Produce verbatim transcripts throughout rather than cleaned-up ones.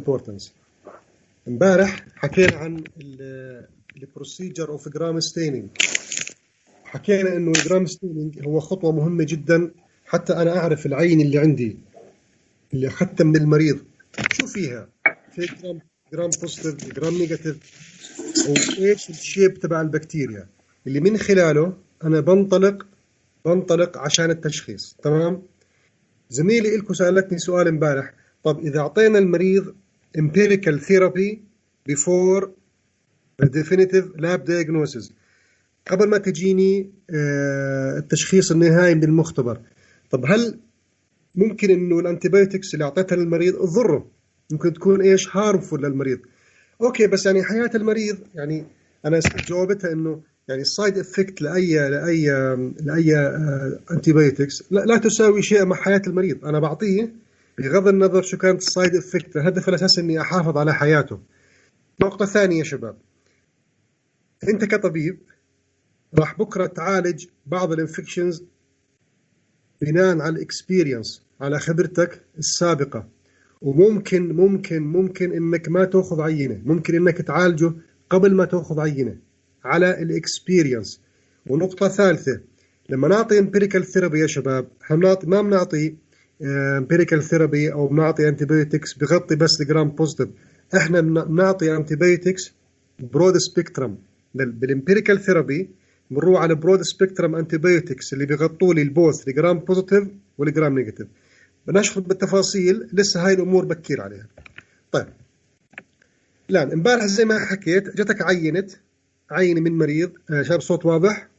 importance. امبارح حكينا عن البروسيجر اوف جرام ستينينج. حكينا انه الجرام ستينينج هو خطوه مهمه جدا حتى انا اعرف العين اللي عندي اللي اخذتها من المريض شو فيها، في جرام جرام بوزيتيف جرام نيجاتيف، وايش الشيب تبع البكتيريا اللي من خلاله انا بنطلق بنطلق عشان التشخيص. تمام. زميلي إلكو سألتني سؤال امبارح، طب إذا أعطينا المريض empirical therapy before the definitive lab diagnosis، قبل ما تجيني التشخيص النهائي من المختبر، طب هل ممكن إنه الأنتيبيوتكس اللي أعطيتها للمريض تضره؟ ممكن تكون إيش harmful للمريض. أوكي، بس يعني حياة المريض، يعني أنا جاوبتها إنه يعني السايد افكت لاي لاي لاي انتيبيوتكس لا, لا تساوي شيء مع حياه المريض. انا بعطيه بغض النظر شو كانت السايد افكت، الهدف الاساسي اني احافظ على حياته. نقطه ثانيه يا شباب، انت كطبيب راح بكره تعالج بعض الانفكشنز بناء على الاكسبيرينس، على خبرتك السابقه، وممكن ممكن ممكن انك ما تاخذ عينه، ممكن انك تعالجه قبل ما تاخذ عينه على الاكسبيرينس. ونقطة ثالثة، لما نعطي امبيريكال ثيرابي يا شباب، حنعطي ما بنعطي امبيريكال ثيرابي او بنعطي انتيبيوتكس بغطي بس الجرام بوزيتيف، احنا بنعطي انتيبيوتكس برود سبيكترم. بالامبيريكال ثيرابي بنروح على برود سبيكترم انتيبيوتكس اللي بيغطوا لي البوث الجرام بوزيتيف والجرام نيجاتيف. بنشرح بالتفاصيل، لسه هاي الامور بكير عليها. طيب الان امبارح زي ما حكيت جتك عينه عينة من مريض. شاب صوت واضح؟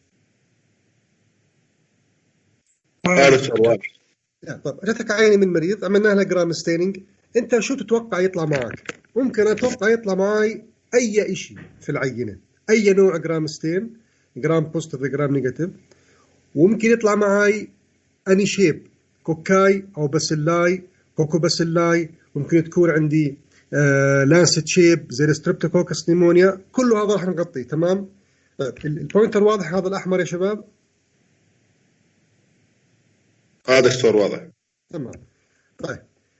هذا صوت واضح. طب جاتك عينة من مريض، عملنا لها جرام ستينينج، انت شو تتوقع يطلع معك؟ ممكن اتوقع يطلع معي اي شيء في العينة، اي نوع جرام ستين، جرام بوزيتيف جرام نيجاتيف، وممكن يطلع معي اني شيب، كوكاي او باسيلاي، كوكو باسيلاي، ممكن تكون عندي آه لانست شيب زي الستريبتوكوكس نيمونيا، كله هذا راح نغطيه. تمام. طيب البوينتر واضح هذا الاحمر يا شباب؟ هذا الصور واضح. تمام. طيب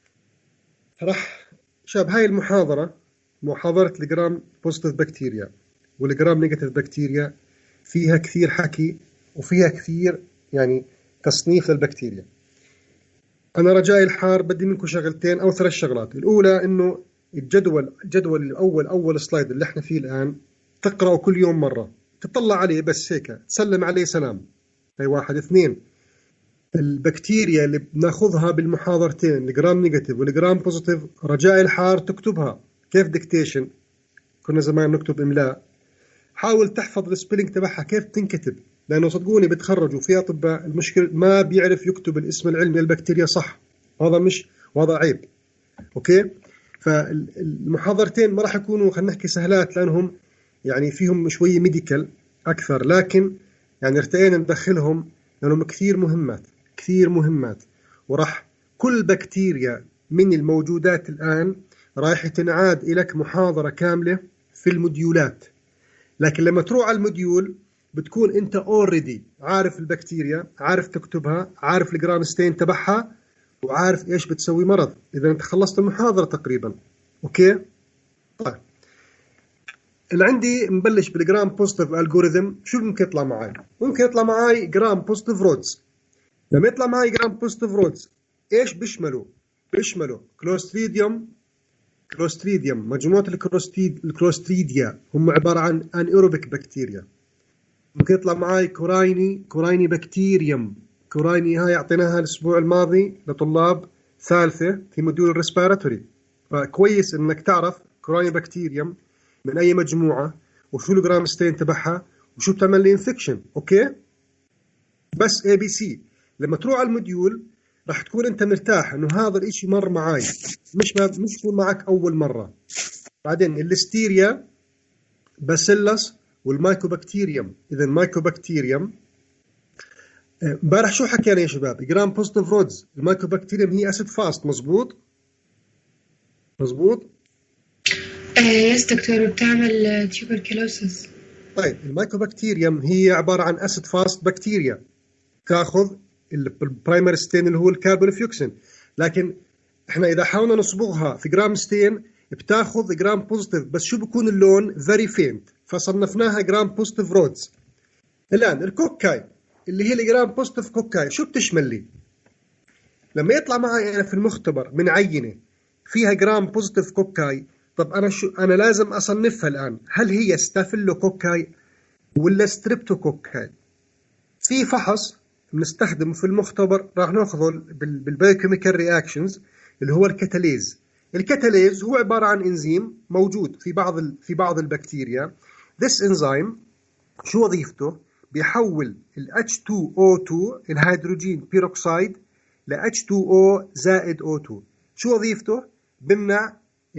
راح شباب، هاي المحاضرة محاضرة الجرام بوزيتيف بكتيريا والجرام نيجاتيف بكتيريا، فيها كثير حكي وفيها كثير يعني تصنيف للبكتيريا. أنا رجائي الحار بدي منكم شغلتين أو ثلاث شغلات. الأولى إنه الجدول الجدول الأول أول سلايد اللي إحنا فيه الآن تقرأه كل يوم مرة، تطلع عليه بس هيك تسلم عليه سلام. هاي واحد. اثنين، البكتيريا اللي بناخذها بالمحاضرتين الجرام نيجاتيف والجرام بوزيتيف رجائي الحار تكتبها كيف ديكتيشن، كنا زمان نكتب إملاء، حاول تحفظ السبيلنج تبعها كيف تنكتب، لأنه صدقوني بتخرجوا في أطباء المشكلة ما بيعرف يكتب الاسم العلمي للبكتيريا صح، هذا مش وهذا عيب. أوكي، فالمحاضرتين ما راح يكونوا خلينا نحكي سهلات لأنهم يعني فيهم شوية ميديكال أكثر، لكن يعني ارتئينا ندخلهم لأنهم كثير مهمات كثير مهمات. وراح كل بكتيريا من الموجودات الآن رايح تنعاد إليك محاضرة كاملة في الموديولات، لكن لما تروح على الموديول بتكون انت اوريدي عارف البكتيريا، عارف تكتبها، عارف الجرام ستين تبعها، وعارف ايش بتسوي مرض. اذا انت خلصت المحاضرة تقريبا. اوكي. طيب اللي عندي نبلش بالجرام بوزيتيف الجوريثم. شو ممكن يطلع معي؟ ممكن يطلع معي جرام بوزيتيف رودز. لما يطلع معي جرام بوزيتيف رودز ايش بيشملوا؟ بيشملوا كلوستريديوم كلوستريديوم مجموعة الكلوستريد الكلوستريديا هم عبارة عن انيروبيك بكتيريا. ممكن يطلع معي كورايني كورايني بكتيريوم. كورايني هاي اعطيناها الاسبوع الماضي لطلاب ثالثة في موديول الريسبيراتوري، فكويس انك تعرف كورايني بكتيريوم من اي مجموعة وشو الجرام ستين تبعها وشو بتعمل لي انفكشن. اوكي، بس اي بي سي. لما تروح على الموديول راح تكون انت مرتاح انه هذا الاشي مر معاي، مش ما مش يكون معك اول مرة. بعدين الليستيريا، باسيلس، والمايكوبكتيريوم. اذا المايكوبكتيريوم امبارح شو حكينا يا شباب؟ جرام بوزيتيف رودز. المايكوبكتيريوم هي اسيد فاست، مزبوط مزبوط آه يس دكتور، بتعمل تيوبركلوسس. طيب المايكوبكتيريوم هي عبارة عن اسيد فاست بكتيريا، تاخذ البرايمري ستين اللي هو الكاربونفيوكسين، لكن احنا اذا حاولنا نصبغها في جرام ستين بتاخذ جرام بوزيتيف، بس شو بكون اللون؟ فيري فينت، فصنفناها جرام بوزيتيف رودز. الان الكوكاي اللي هي الجرام بوزيتيف كوكاي شو بتشمل لي؟ لما يطلع معي انا في المختبر من عينه فيها جرام بوزيتيف كوكاي، طب انا شو انا لازم اصنفها الان، هل هي ستافيلوكوكاي ولا ستريبتوكوكاي؟ في فحص بنستخدمه في المختبر راح ناخذه بالبايوكيميكال رياكشنز اللي هو الكتاليز. الكتاليز هو عباره عن انزيم موجود في بعض في بعض البكتيريا. This enzyme شو وظيفته؟ بيحول ال إتش تو أو تو الهيدروجين بيروكسيد ل إتش تو أو زائد أو تو. شو وظيفته؟ بمنع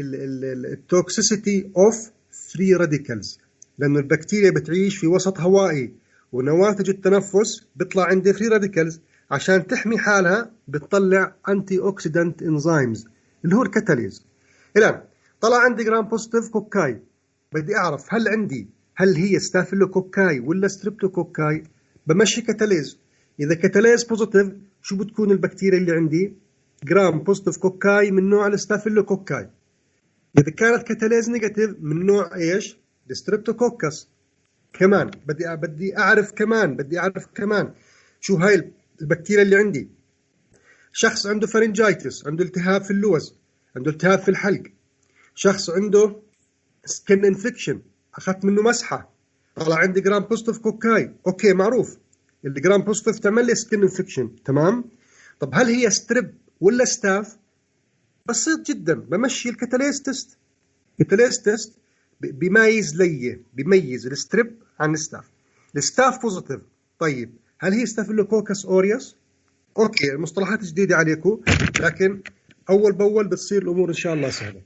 التوكسيسيتي اوف فري راديكالز، لانه البكتيريا بتعيش في وسط هوائي ونواتج التنفس بيطلع عندي فري راديكالز، عشان تحمي حالها بتطلع انتي اوكسيدنت انزيمز اللي هو الكتاليز. الان طلع عندي جرام بوزيتيف كوكاي، بدي اعرف هل عندي هل هي ستافيلوكوكاي ولا ستريبتوكوكاي؟ بمشي كتاليز. اذا كتاليز بوزيتيف شو بتكون البكتيريا اللي عندي؟ جرام بوزيتيف كوكاي من نوع الستافيلوكوكاي. اذا كانت كتاليز نيجاتيف من نوع ايش؟ الستريبتوكوكس. كمان بدي بدي اعرف كمان بدي اعرف كمان شو هاي البكتيريا اللي عندي. شخص عنده فارنجايتس، عنده التهاب في اللوز، عنده التهاب في الحلق. شخص عنده سكن انفكشن، اخذت منه مسحه طلع عندي جرام بوزيتيف كوكاي، اوكي معروف الجرام بوزيتيف تعمل لي سكن انفكشن، تمام. طب هل هي ستريب ولا ستاف؟ بسيط جدا، بمشي الكتاليز تيست. الكتاليز تيست بيميز لي بيميز الستريب عن الستاف. الستاف بوزيتيف، طيب هل هي ستافيلوكوكس اوريوس؟ اوكي المصطلحات جديده عليكم، لكن اول باول بتصير الامور ان شاء الله سهله.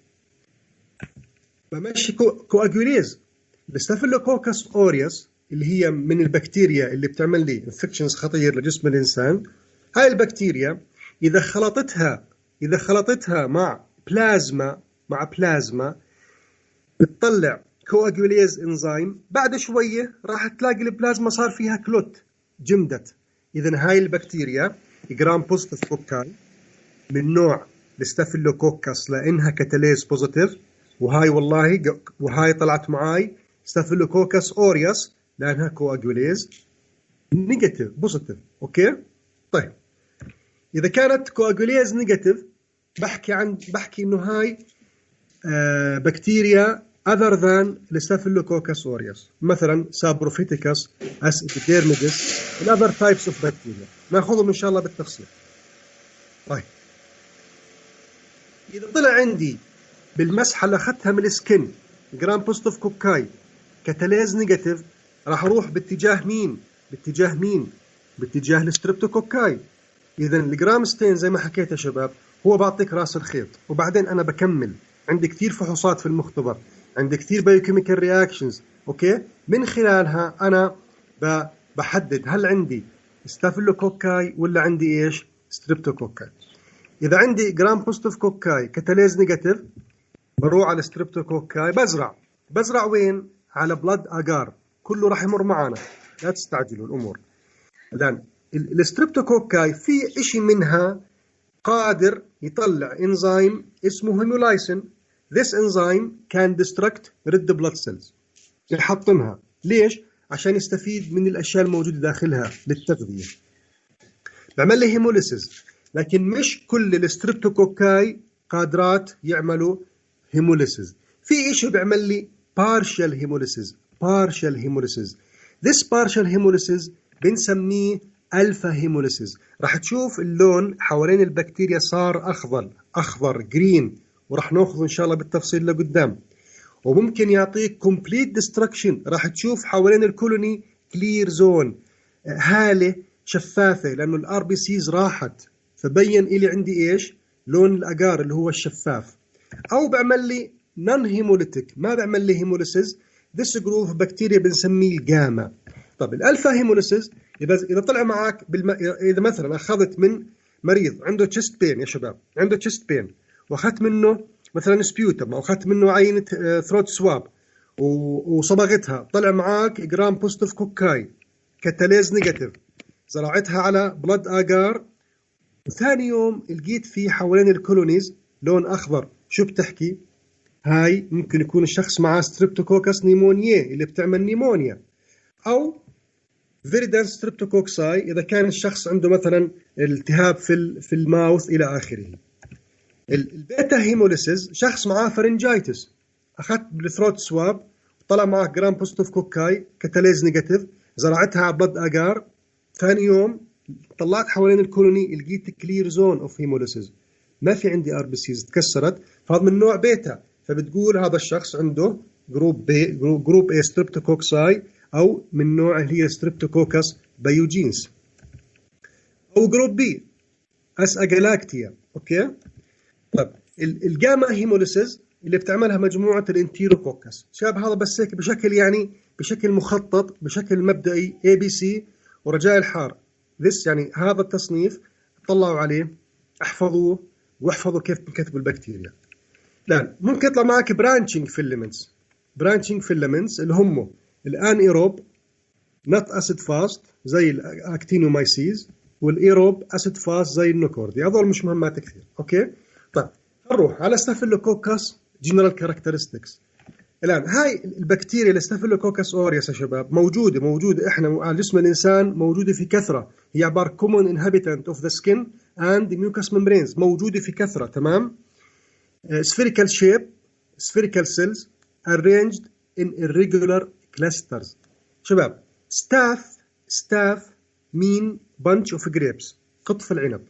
بمشي كو كواجوليز. الستافيلوكوكس اوريوس اللي هي من البكتيريا اللي بتعمل لي انفكشنز خطير لجسم الانسان. هاي البكتيريا اذا خلطتها اذا خلطتها مع بلازما مع بلازما بتطلع كواجوليز انزيم، بعد شويه راح تلاقي البلازما صار فيها كلوت، جمدت. اذا هاي البكتيريا جرام بوزيتيف كوكاي من نوع الستافيلوكوكس لانها كتاليز بوزيتيف، وهاي والله وهاي طلعت معاي ستافيلوكوكس اوريوس لانها كواجوليز نيجاتيف بوزيتيف. اوكي طيب اذا كانت كواجوليز نيجاتيف بحكي عن بحكي انه هاي آه بكتيريا other than الستافيلوكوكس اوريوس، مثلا سابروفيتيكس، اسيديديرميدس، الاذر تايبس اوف بكتيريا ناخذهم ان شاء الله بالتفصيل. طيب اذا طلع عندي بالمسحه اللي اخذتها من السكن جرام بوزيتيف كوكاي كتاليز نيجاتيف، راح اروح باتجاه مين؟ باتجاه مين؟ باتجاه الستريبتوكوكاي. اذا الجرام ستين زي ما حكيت يا شباب هو بعطيك راس الخيط، وبعدين انا بكمل. عندي كثير فحوصات في المختبر، عندي كثير بايوكيميكال رياكشنز، اوكي، من خلالها انا بحدد هل عندي ستافيلوكوكاي ولا عندي ايش؟ ستريبتوكوكاي. اذا عندي جرام بوزيتيف كوكاي كتاليز نيجاتيف بروح على ستريبتوكوكاي، بزرع بزرع وين؟ على بلاد اجار، كله راح يمر معنا، لا تستعجلوا الامور. الان الستريبتوكوكاي في شيء منها قادر يطلع انزيم اسمه هيمولايسين. This enzyme can destruct red blood cells. يحطمها، ليش؟ عشان يستفيد من الاشياء الموجوده داخلها للتغذيه. بعمل لي هيموليسيس، لكن مش كل الستريبتوكوكاي قادرات يعملوا هيموليسيس. في شيء بيعمل لي partial hemolysis. partial hemolysis. This partial hemolysis بنسميه الفا هيموليسيس. راح تشوف اللون حوالين البكتيريا صار اخضر اخضر جرين، وراح ناخذ ان شاء الله بالتفصيل لقدام. وممكن يعطيك complete destruction، راح تشوف حوالين الكولوني كلير زون، هاله شفافه لانه الار بي سيز راحت، فبين لي عندي ايش؟ لون الاجار اللي هو الشفاف. او بعمل لي نون هيموليتيك، ما بعمل لي هيموليسيس. This group of بكتيريا بنسميه الجاما. طب الالفا هيموليسيس اذا اذا طلع معك بالم... اذا مثلا اخذت من مريض عنده تشست بين يا شباب، عنده تشست بين واخذت منه مثلا سبيوتم او اخذت منه عينه ثروت سواب وصبغتها، طلع معك جرام بوزيتيف كوكاي كتاليز نيجاتيف، زرعتها على بلاد اجار ثاني يوم لقيت فيه حوالين الكولونيز لون أخضر. شو بتحكي؟ هاي ممكن يكون الشخص معاه ستريبتوكوكس نيمونياe اللي بتعمل نيمونيا، أو فيريدانس ستريبتوكوكساي إذا كان الشخص عنده مثلا التهاب في في الماوث إلى آخره. البيتا هيموليسيس شخص معاه فرنجايتس، أخذت بالثروت سواب طلع معه جرام بوزيتيف كوكاي كتاليز نيجاتيف، زرعتها على بلد أجار. ثاني يوم طلعت حوالين الكولوني لقيت كلير زون اوف هيموليسيس، ما في عندي ار بي سيز تكسرت، فهذا من نوع بيتا. فبتقول هذا الشخص عنده جروب بي جروب اي ستريبتوكوكساي، او من نوع اللي هي ستريبتوكوكس بايوجينز، او جروب بي اس اجلاكتيا. اوكي طيب الجاما هيموليسيس اللي بتعملها مجموعه الانتيروكوكس. شاب هذا بس هيك بشكل يعني بشكل مخطط بشكل مبدئي اي بي سي ورجاء الحار. this يعني هذا التصنيف طلعوا عليه، احفظوه واحفظوا كيف بنكتب البكتيريا. الآن ممكن يطلع معك برانشنج فيلمنتس. برانشنج فيلمنتس اللي هم الان ايروب نوت اسيد فاست زي الاكتينومايسيز، والايروب اسيد فاست زي النوكوردي. هذول مش مهمات كثير. اوكي طيب نروح على ستافيلوكوكس جنرال كاركترستكس. الآن هاي البكتيريا الستافيلوكوكس أوريوس يا شباب موجودة موجودة إحنا على جسم الإنسان موجودة في كثرة. هي عبارة common inhabitant of the skin and the mucous membranes، موجودة في كثرة. تمام. uh, spherical shape spherical cells arranged in irregular clusters. شباب staff staff mean bunch of grapes، قطف العنب.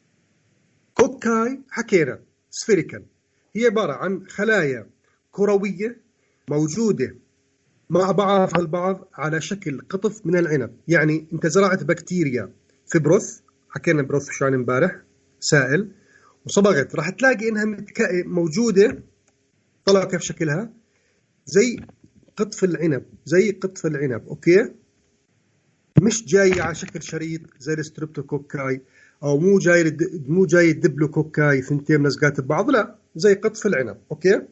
كوكاي حكينا spherical، هي عبارة عن خلايا كروية موجودة مع بعضها البعض على شكل قطف من العنب. يعني انت زرعت بكتيريا في بروث، حكينا بروث شو عن امبارح سائل، وصبغت، راح تلاقي انها موجودة. طلع كيف شكلها؟ زي قطف العنب، زي قطف العنب. اوكي مش جاي على شكل شريط زي الستريبتوكوكاي، او مو جاي مو جاي الدبلوكوكاي ثنتين ملزقات ببعض، لا زي قطف العنب. اوكي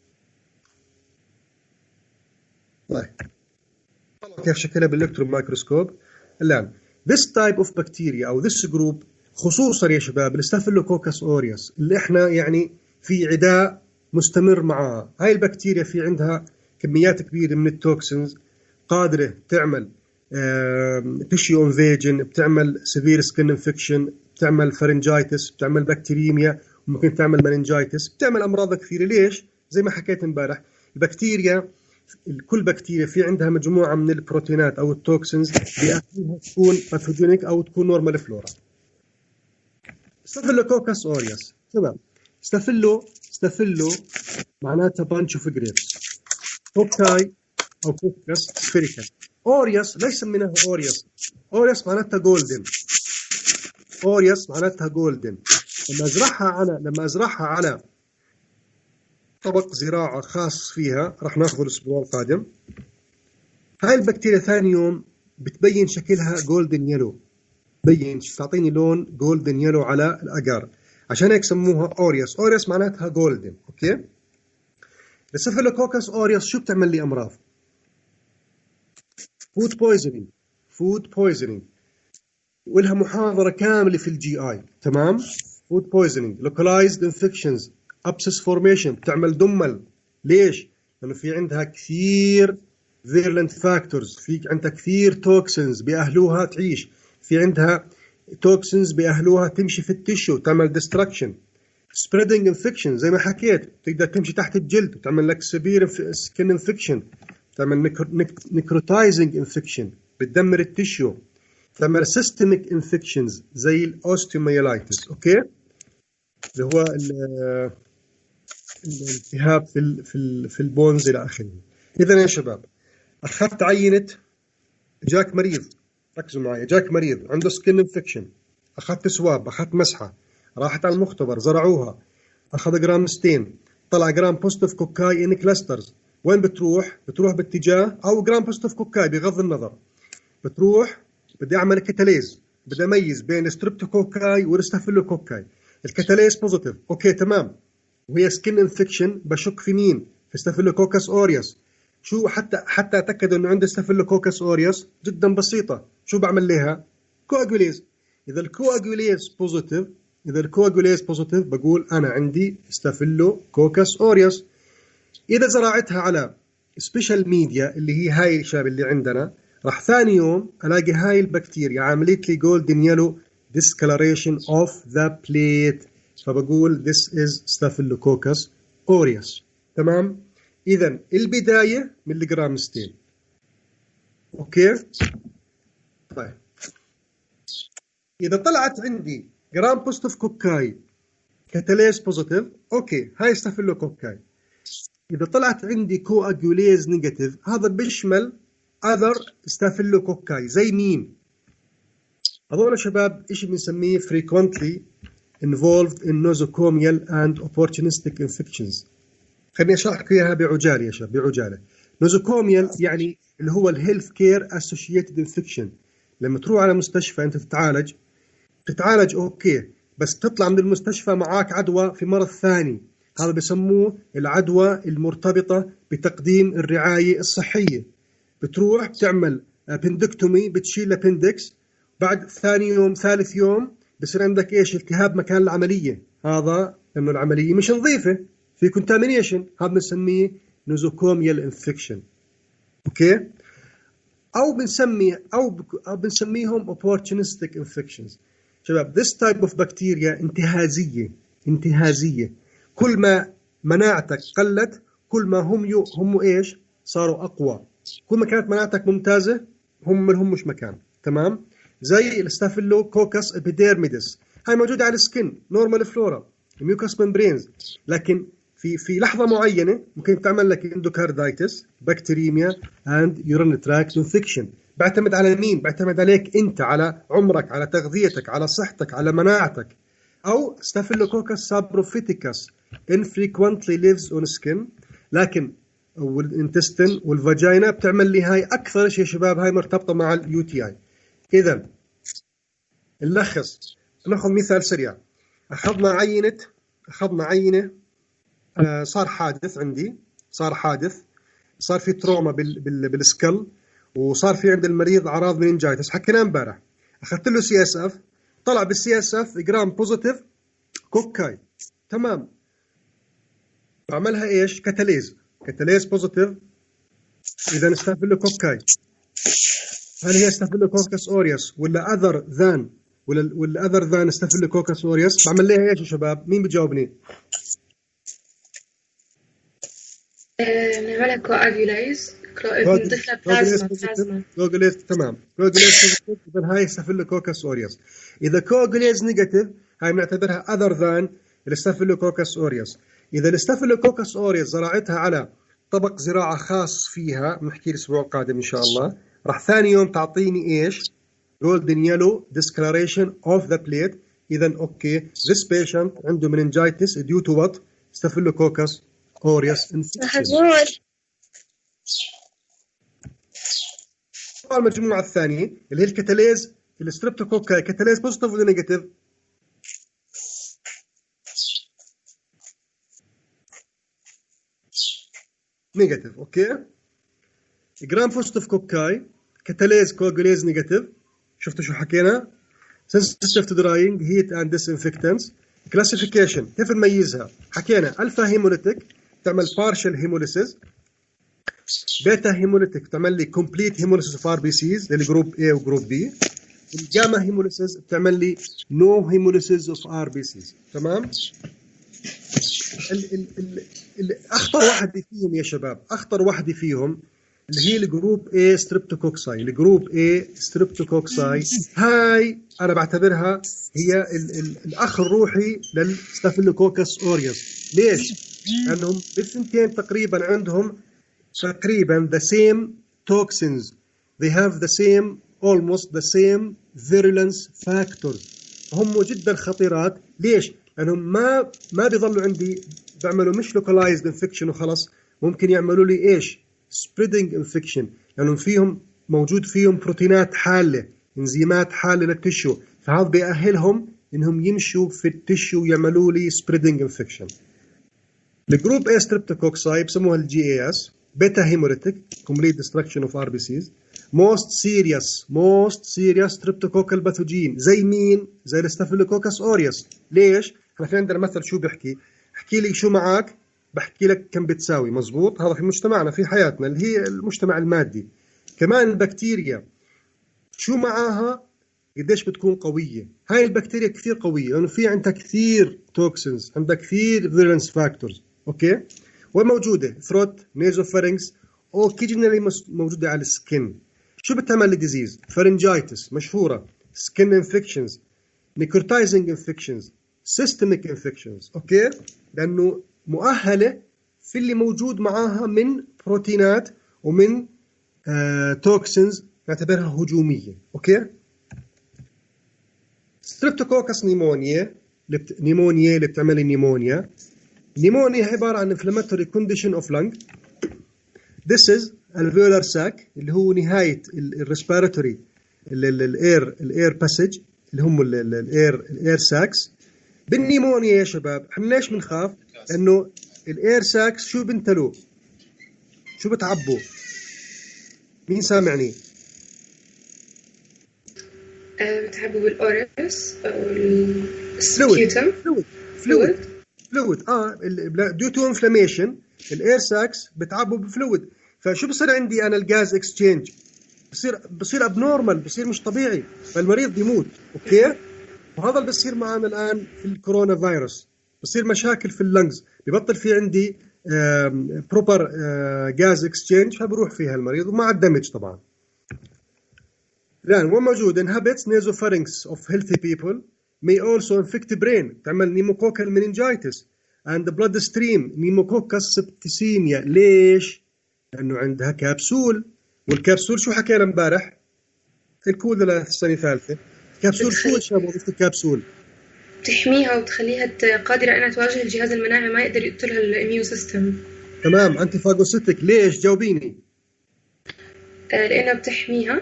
طيب كيف شكلها بالإلكترون مايكروسكوب. الآن this type of bacteria أو this group خصوصا يا شباب الستافيلوكوكس أوريوس اللي إحنا يعني في عداء مستمر معها. هاي البكتيريا في عندها كميات كبيرة من التوكسينز، قادرة تعمل تيشيو انفيجن، بتعمل سيفير سكين انفكشن، بتعمل فرنجايتس، بتعمل بكتيريميا، ممكن تعمل مننجايتس، بتعمل أمراض كثيرة. ليش؟ زي ما حكيت امبارح البكتيريا كل بكتيريا في عندها مجموعة من البروتينات أو التوكسينز بأهلها تكون باثوجينيك أو تكون نورمال فلورا. ستافيلوكوكس أوريوس شباب، ستافيلو ستافيلو معناتها بانش اوف جريبس، كوكاي أو كوكس سفيريكال. أوريوس ليش سميناها أوريوس؟ أوريوس معناتها جولدن، أوريوس معناتها جولدن. لما أزرعها على لما أزرعها على طبق زراعة خاص فيها، راح ناخذه الأسبوع القادم. هاي البكتيريا ثاني يوم بتبين شكلها جولدن يلو، بين تعطيني لون جولدن يلو على الأجار، عشان هيك سموها أوريوس. أوريوس معناتها جولدن. أوكي الستافيلوكوكس أوريوس شو بتعمل لي أمراض؟ فود بويزنينج، فود بويزنينج، ولها محاضرة كاملة في الجي آي. تمام. فود بويزنينج، لوكالايزد انفكشنز، أبسس فورميشن، بتعمل دمل. ليش؟ لأنه في عندها كثير فيرلنت فاكتورز، في عندها كثير توكسينز بيأهلوها تعيش، في عندها توكسينز بيأهلوها تمشي في التيشو تعمل ديستركشن. سبريدنج انفكشن زي ما حكيت، تقدر تمشي تحت الجلد وتعمل لك سبير سكين انفكشن، تعمل نيكروتايزنج انفكشن بتدمر التيشو، تعمل سيستميك انفكشنز زي الاوستيوميلايتس. اوكي اللي هو الالتهاب في ال في ال في البونز الى اخره. اذا يا شباب اخذت عينه، جاك مريض، ركزوا معي، جاك مريض عنده سكين انفكشن، اخذت سواب، اخذت مسحه، راحت على المختبر زرعوها، اخذ جرام ستين، طلع جرام بوزيتيف كوكاي ان كلاسترز. وين بتروح؟ بتروح باتجاه او جرام بوزيتيف كوكاي بغض النظر، بتروح بدي اعمل كتاليز، بدي اميز بين ستريبتوكوكاي والستافيلوكوكاي. الكتاليز بوزيتيف، اوكي تمام، وهي سكين انفكشن، بشك في مين؟ في ستافيلوكوكس اوريوس. شو حتى حتى اتاكد انه عنده ستافيلوكوكس اوريوس؟ جدا بسيطه، شو بعمل لها؟ كواجوليز. اذا الكواجوليز بوزيتيف إذا الكواجوليز بوزيتيف بقول أنا عندي ستافيلوكوكس أوريوس. إذا زرعتها على سبيشال ميديا اللي هي هاي الشاب اللي عندنا، راح ثاني يوم ألاقي هاي البكتيريا عملت لي جولدن يلو discoloration of the plate، فبقول this is Staphylococcus aureus. تمام؟ إذا البداية من الجرام ستين. أوكي؟ طيب إذا طلعت عندي جرام بوزيتيف كوكاي كاتاليز بوزيتيف، أوكي هاي ستافيلوكوكاي. إذا طلعت عندي كواجوليز نيجاتيف، هذا بيشمل other ستافيلوكوكاي زي مين؟ هذول شباب إيش بنسميه frequently involved in nosocomial and opportunistic infections. خليني أشرح إياها بعجالة يا شباب، بعجالة. nosocomial يعني اللي هو الهيلث كير associated infection. لما تروح على مستشفى أنت تتعالج تتعالج أوكي، بس تطلع من المستشفى معاك عدوى في مرض ثاني، هذا بسموه العدوى المرتبطة بتقديم الرعاية الصحية. بتروح بتعمل بندكتومي، بتشيل الابندكس، بعد ثاني يوم ثالث يوم بصير عندك إيش؟ التهاب مكان العملية، هذا لأنه العملية مش نظيفة، في كونتامينيشن، هذا بنسميه نوزوكوميال انفكشن. أوكي؟ أو بنسمي أو, أو بنسميهم opportunistic infections. شباب this type of bacteria انتهازية انتهازية كل ما مناعتك قلت كل ما هم يو هم إيش صاروا أقوى. كل ما كانت مناعتك ممتازة هم من هم مش مكان. تمام؟ زي الستافيلوكوكس ابيديرميدس، هاي موجودة على السكن نورمال فلورا الميوكس ممبرينز، لكن في في لحظة معينة ممكن تعمل لك اندوكاردايتس، بكتيريميا اند يورين تراكت انفكشن. بعتمد على مين؟ بعتمد عليك انت، على عمرك، على تغذيتك، على صحتك، على مناعتك. او ستافيلوكوكس سابروفيتيكس infrequently lives on skin، لكن والانتستين والفاجينا بتعمل لي هاي اكثر شيء شباب، هاي مرتبطة مع اليو تي اي. اذا نلخص، ناخذ مثال سريع. اخذنا عينة اخذنا عينة آه صار حادث عندي، صار حادث صار في تروما بال بال بالسكل، وصار في عند المريض اعراض مننجايتس، حكينا امبارح. اخذت له سي اس اف، طلع بالسي اس اف جرام بوزيتيف كوكاي. تمام، بعملها ايش؟ كاتاليز كاتاليز بوزيتيف. اذا ستافيلوكوكاي، هل هي ستافيلوكوكس اوريوس ولا اذر ذان ولا ولا اذر ذان ستافيلوكوكس اوريوس؟ بعمل لها ايش يا شباب؟ مين بيجاوبني؟ نعملها كواجولايز، نضيف لها بلازما بلازما كوجوليز. تمام، كوجوليز اذا هاي ستافيلوكوكس اوريوس. اذا كوجوليز نيجاتيف هاي بنعتبرها اذر ذان الستافيلوكوكس اوريوس. اذا الستافيلوكوكس اوريوس زرعتها على طبق زراعه خاص فيها، بنحكي الاسبوع القادم ان شاء الله، راح ثاني يوم تعطيني ايش؟ golden yellow discoloration of the plate. اذا اوكي this patient عنده meningitis due to what؟ staphylococcus aureus infection. المجموعة الثانية اللي هي الكاتاليز الستريبتوكوكاي، كاتاليز بوزيتيف ولا نيجاتيف؟ نيجاتيف. اوكي، جرام بوزيتيف كوكاي كاتاليز كوجوليز نيجاتيف. شفتوا شو حكينا؟ sensitive to drying, heat and disinfectants. classification كيف نميزها؟ حكينا الفا هيموليتيك تعمل partial hemolysis، بيتا هيموليتيك تعمل لي complete hemolysis of ار بي سيز للجروب A وجروب B، الجاما هيموليسيس بتعمل لي no hemolysis of ار بي سيز. تمام؟ ال ال ال ال اخطر واحده فيهم يا شباب، اخطر واحده فيهم اللي هي الجروب A ستريبتوكوكساي. الجروب A ستريبتوكوكساي هاي انا بعتبرها هي ال ال الاخ الروحي للستافيلوكوكس اوريوس. ليش؟ لانهم بالثنتين تقريبا عندهم تقريبا the same toxins, they have the same almost the same virulence factors. هم جدا خطيرات. ليش؟ لانهم ما ما بيضلوا عندي بيعملوا مش localized infection وخلص، ممكن يعملوا لي ايش؟ spreading infection، لانهم فيهم موجود فيهم بروتينات حاله، انزيمات حاله للتشو، فهذا بيأهلهم انهم يمشوا في التشو ويعملوا لي spreading infection. الجروب A ستريبتوكوكساي بسموها الجي اي اس، بيتا هيموليتيك complete destruction of ار بي سيز. most serious most serious streptococcal pathogen زي مين؟ زي الستافيلوكوكس اوريوس. ليش؟ احنا في عندنا مثل شو بيحكي؟ احكي لي شو معك بحكي لك كم بتساوي. مزبوط، هذا في مجتمعنا في حياتنا اللي هي المجتمع المادي. كمان البكتيريا شو معاها قديش بتكون قوية. هاي البكتيريا كثير قوية لأنه يعني في عندها كثير توكسينز، عندها كثير فيرنس فاكتورز. أوكي، وموجودة ثروت نيزوفارينكس اوكيجنالي موجودة على السكن. شو بتعمل للديزيز؟ فارنجايتس مشهورة، سكن انفكشنز، نيكورتايزنج انفكشنز، سيستميك انفكشنز. أوكي، لأنه مؤهلة في اللي موجود معاها من بروتينات ومن آه توكسينز نعتبرها هجومية. أوكي، ستريبتوكوكس نيمونيا اللي بت... نيمونيا اللي بتعمل النيمونيا. نيمونيا عبارة عن inflammatory condition of lung. This is alveolar sac اللي هو نهاية الريسبيراتوري الاير الاير باسج اللي هم الاير الاير ساكس. بالنيمونيا يا شباب احنا ليش بنخاف؟ انه الاير ساكس شو بنتلو؟ شو بتعبوا؟ مين سامعني؟ بتعبوا بالاوريس او السبيوتم. فلويد فلويد فلويد اه ديو تو انفلاميشن الاير ساكس بتعبوا بفلويد. فشو بصير عندي انا؟ الجاز اكسشينج بصير بصير ابنورمال، بصير مش طبيعي، فالمريض بيموت. اوكي، وهذا اللي بصير معنا الان في الكورونا فيروس. بصير مشاكل في اللنجز، ببطل في عندي بروبر جاز اكسشينج، فبروح فيها المريض ومع الدمج طبعا. الآن وموجود inhabits nasopharynx of healthy people may also infect brain، تعمل pneumococcal meningitis and bloodstream pneumococcus septicemia. ليش؟ لأنه عندها كبسول، والكبسول شو حكينا امبارح؟ الكود للسنة ثالثة. كبسول شو شباب وظيفة الكبسول؟ تحميها وتخليها قادرة أنها تواجه الجهاز المناعي ما يقدر يقتلها الإميون سيستم. تمام، أنتي فاغوسيتك. ليش؟ جاوبيني. آه لأنها بتحميها.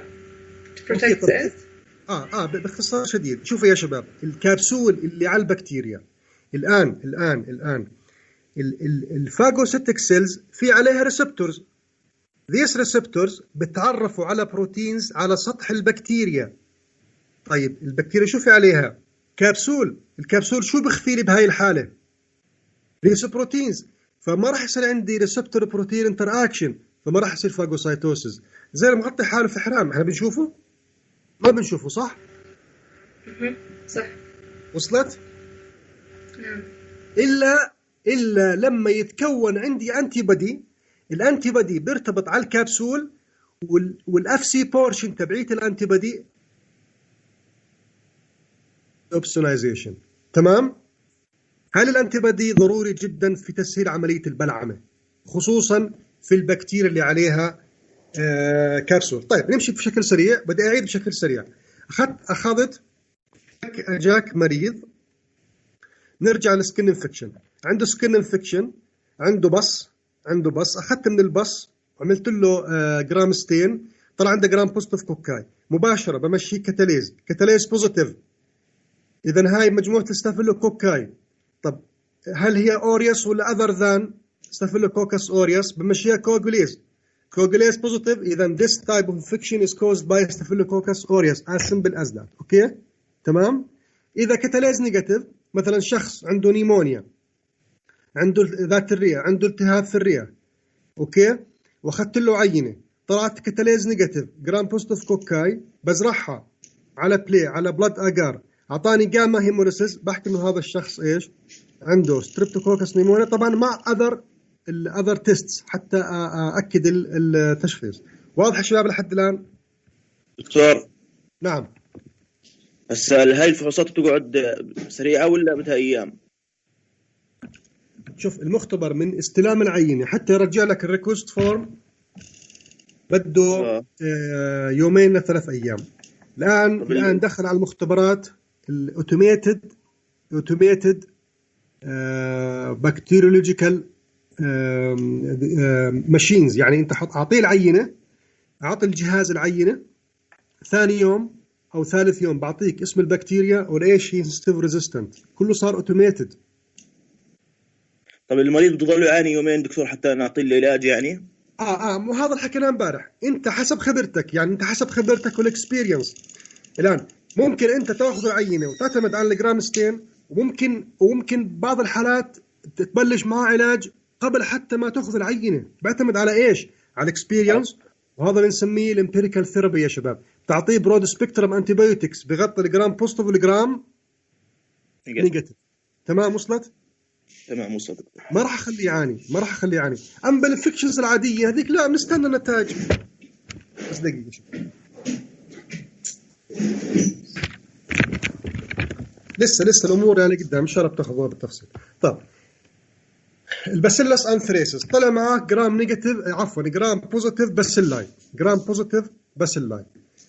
اه اه باختصار شديد، شوفوا يا شباب، الكبسول اللي على البكتيريا الان الان الان الفاجوسيتك سيلز في عليها ريسبتورز. these receptors بتعرفوا على بروتينز على سطح البكتيريا. طيب البكتيريا شو في عليها؟ كبسول. الكبسول شو بخفي لي بهاي الحاله؟ ليس بروتينز، فما راح يصير عندي ريسبتور بروتين انتر اكشن، فما راح يصير فاجوسايتوسيس. زي المغطي حاله في حرام احنا بنشوفه ما بنشوفه، صح؟ صح. وصلت؟ نعم. إلا إلا لما يتكون عندي أنتي بدي، الأنتي بدي بيرتبط على الكبسول وال والأف سي بورشن تبعية الأنتي بدي أوبسونايزيشن. تمام؟ هل الأنتي بدي ضروري جدا في تسهيل عملية البلعمة، خصوصا في البكتيريا اللي عليها آه كبسول. طيب نمشي بشكل سريع، بدي أعيد بشكل سريع. أخذت أخذت جاك مريض، نرجع للسكن انفكشن. عنده سكن انفكشن، عنده بص عنده بص أخذت من البص عملت له آه جرام ستين، طلع عنده جرام بوزيتيف كوكاي، مباشرة بمشي كتاليز كتاليز بوزيتيف. إذا هاي مجموعة الستافيلوكوكاي. طب هل هي أوريوس ولا أذر ذان ستافيلوكوكس أوريوس؟ بمشيها كوغوليز كوغوليز بوزيتيف. إذا this type of infection is caused by Staphylococcus aureus as simple as that. أوكي تمام. إذا كتاليز نيجاتيف، مثلا شخص عنده نيمونيا، عنده ذات الرئة، عنده التهاب في الرئة، أوكي، وأخذت له عينة طلعت كتاليز نيجاتيف جرام بوزيتيف كوكاي، بزرعها على بلاي على بلاد أجار، أعطاني جاما هيموليسيس، بحكي إنه هذا الشخص إيش عنده ستريبتوكوكس نيمونيا، طبعا مع أذر الأذر تيستس حتى أأكد التشخيص. واضح يا شباب لحد الآن؟ دكتور. نعم. هسه هاي الفحوصات بتقعد سريعة ولا بدها أيام؟ شوف المختبر من استلام العينة حتى يرجع لك الريكوست فورم بده آه. آه يومين لثلاث أيام. الآن الآن دخل على المختبرات الأوتوميتد أوتوميتد بكتيريولوجيكال ماشينز. يعني أنت حط أعطيه العينة، أعطي الجهاز العينة، ثاني يوم أو ثالث يوم بعطيك اسم البكتيريا وليش هي سيستيف ريزيستنت، كله صار أوتوميتد. طب المريض بده يضل يعاني يومين دكتور حتى نعطي له علاج يعني؟ اه اه مو هذا اللي حكيناه امبارح. انت حسب خبرتك، يعني انت حسب خبرتك والاكسبيرينس الان ممكن انت تاخذ العينه وتعتمد على الجرام ستين، وممكن وممكن بعض الحالات تبلش مع علاج قبل حتى ما تاخذ العينه. بيعتمد على ايش؟ على الاكسبيرينس. وهذا اللي نسميه الامبيريكال ثيرابي يا شباب. تعطيه برود سبيكترم انتي بايوتكس بغطي الجرام بوزيتيف والجرام نيجاتيف. تمام وصلت؟ تمام وصلت. ما راح اخليه يعاني، ما راح اخليه يعاني. اما بالانفكشنز العاديه هذيك لا، بنستنى نتائج. بس دقيقه شوف. لسه لسه الامور يعني قدام ان شاء الله بتاخذوها بالتفصيل. طيب الباسيلس انثريسس طلع معك جرام نيجاتيف، عفوا جرام بوزيتيف باسيلاي، جرام بوزيتيف باسيلاي.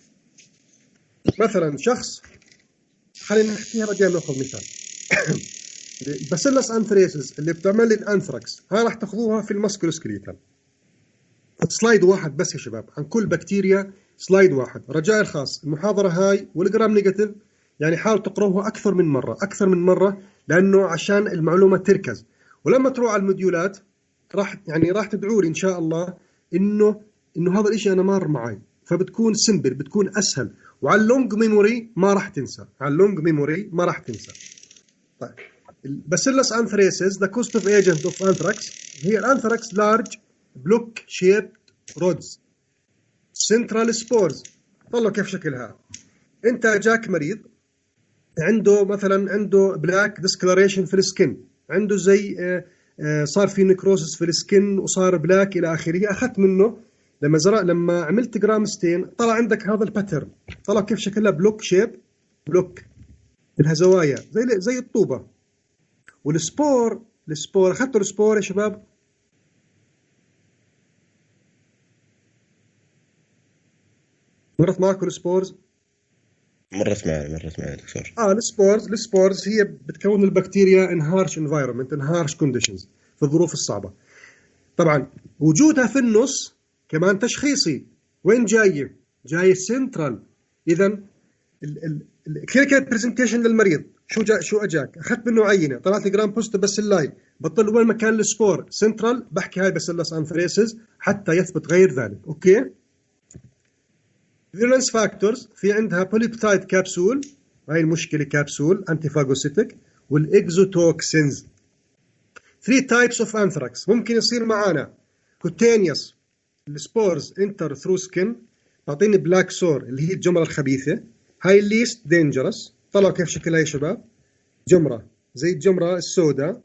مثلا شخص، خلينا نحكيها بعدين ناخذ مثال. الباسيلس انثريسس اللي بتعمل لي الانثراكس هاي راح تاخذوها في الماسكولوسكليتال. سلايد واحد بس يا شباب عن كل بكتيريا، سلايد واحد. رجاء الخاص المحاضره هاي والجرام نيجاتيف يعني حاول تقروها اكثر من مره، اكثر من مره، لانه عشان المعلومه تركز. ولما تروح على الموديولات راح يعني راح تدعوا لي ان شاء الله انه انه هذا الشيء انا مر معي، فبتكون سمبل، بتكون اسهل. وعلى اللونج ميموري ما راح تنسى، على اللونج ميموري ما راح تنسى. طيب الباسيلس انثريسس ذا كوستوف ايجنت اوف انثراكس هي الانثراكس لارج بلوك شيبد رودز سنترال سبورز. طلعوا كيف شكلها. انت جاك مريض عنده مثلا عنده بلاك ديسكلاريشن في السكن، عنده زي آآ آآ صار في نيكروسس في السكن وصار بلاك الى اخره. اخذت منه لما زرع لما عملت جرام ستين طلع عندك هذا الباترن. طلع كيف شكلها بلوك شيب، بلوك لها زوايا زي زي الطوبه. والسبور السبور اخذتوا السبور يا شباب؟ مرت معكم السبورز؟ مرت معي مرت معي دكتور. اه السبورز السبورز هي بتكون البكتيريا ان هارش انفايرمنت، ان هارش كونديشنز، في الظروف الصعبه. طبعا وجودها في النص كمان تشخيصي. وين جايه؟ جايه سنترال. اذا الكلينيكال برزنتيشن للمريض شو جا شو اجاك؟ اخذت منه عينه طلعت لي جرام بوزيتيف باسيلاي، بطل وين مكان السبور؟ سنترال. بحكي هاي باسيلس انثريسس حتى يثبت غير ذلك. اوكي. فيرولنس فاكتورز في عندها بوليبتايد كابسول، هاي المشكله كابسول انتي فاجوسيتك، والاكزوتوكسينز. ثري تايبس اوف انثراكس ممكن يصير معانا. كوتينيوس السبورز انتر ثرو سكين، تعطيني بلاك سور اللي هي الجمره الخبيثه. هاي الليست دينجرس. طلعوا كيف شكلها يا شباب؟ جمره زي الجمره السوداء.